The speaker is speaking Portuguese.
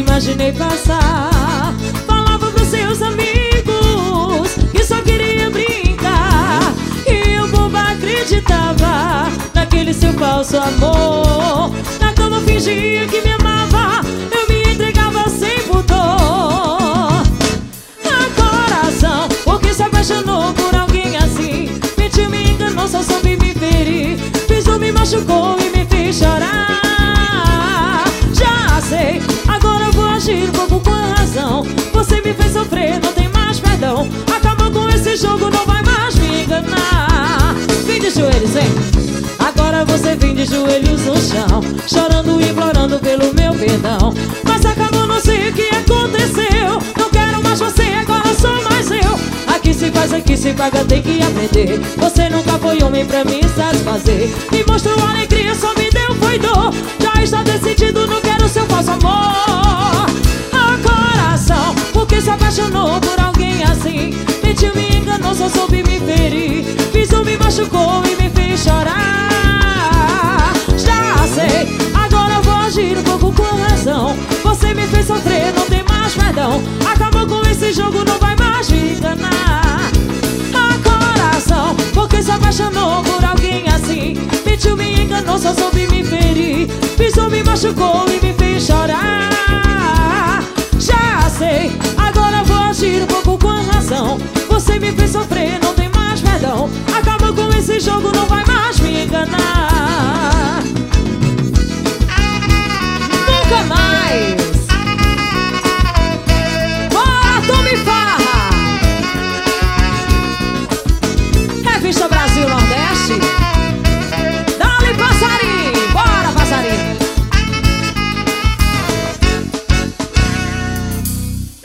imaginei passar. Falava pros seus amigos que só queria brincar, e eu boba acreditava naquele seu falso amor. Na cama fingia que me amava, eu me entregava sem pudor. Coração, porque se apaixonou por alguém assim? Mentiu, me enganou, só soube me ferir. Pisou, me machucou e me fez chorar. Já sei, agora vou agir um pouco com a razão. Você me fez sofrer, não tem mais perdão. Acabou com esse jogo, não vai mais me enganar. Vem de joelhos, hein? Agora você vem de joelhos no chão, chorando e implorando pelo meu perdão. Mas acabou, não sei o que aconteceu. Não quero mais você, agora sou mais eu. Aqui se faz, aqui se paga, tem que aprender. Você nunca foi homem pra me satisfazer. Me mostrou alegria, só me deu foi dor. Já está decidido, não quero seu falso amor. Coração, porque se apaixonou por alguém assim? Mentiu, me enganou, só soube me ferir. Pisou, me machucou e me fez chorar. Já sei, agora vou agir um pouco com razão. Você me fez sofrer, não tem mais perdão. Acabou com esse jogo, não vai mais me enganar. Coração, porque se apaixonou por alguém assim? Mentiu, me enganou, só soube me ferir. Pisou, me machucou e